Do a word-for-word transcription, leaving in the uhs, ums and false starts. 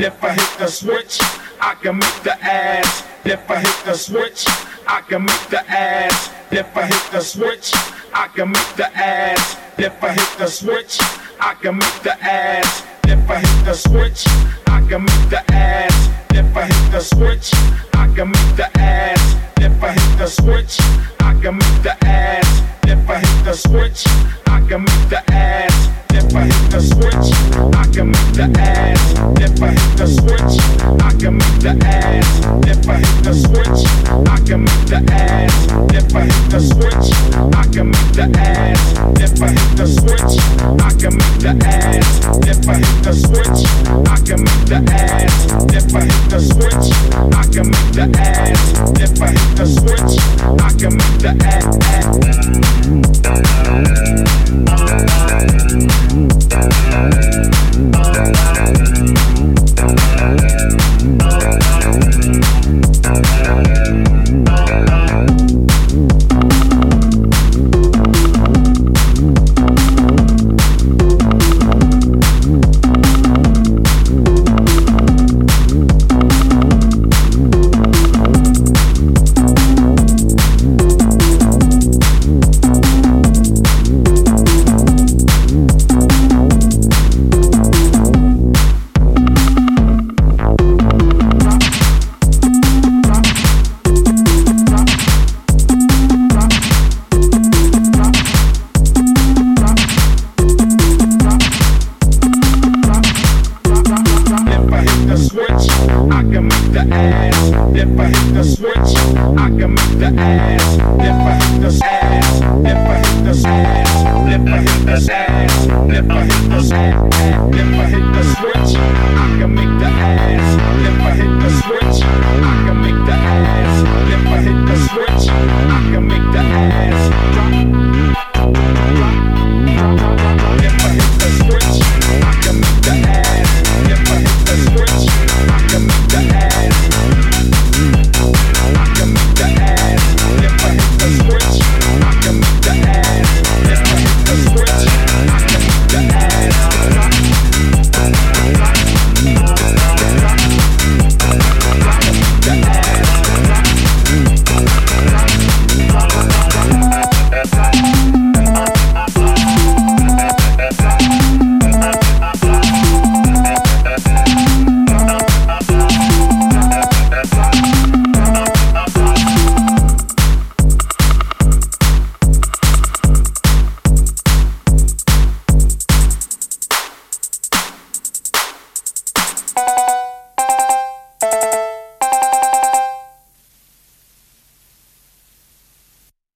If I hit the switch, I can make the ass. If I hit the switch, I can make the ass. If I hit the switch, I can make the ass. If I hit the switch, I can make the ass. If I hit the switch, I can make the ass. If I hit the switch, I can make the ass. If I hit the switch, I can make the ass. If I hit the switch, I can make the ass. If I hit the switch, I can make the ass. If I hit the switch, I can make the ass. If I hit the switch, I can make the ass. If I hit the switch, I can make the ass. If I hit the switch, I can make the ass. If I hit the switch, I can make the ass. If I hit the switch, I can make the ass. If I hit the switch, I can make the ass. If I hit the switch, I can make the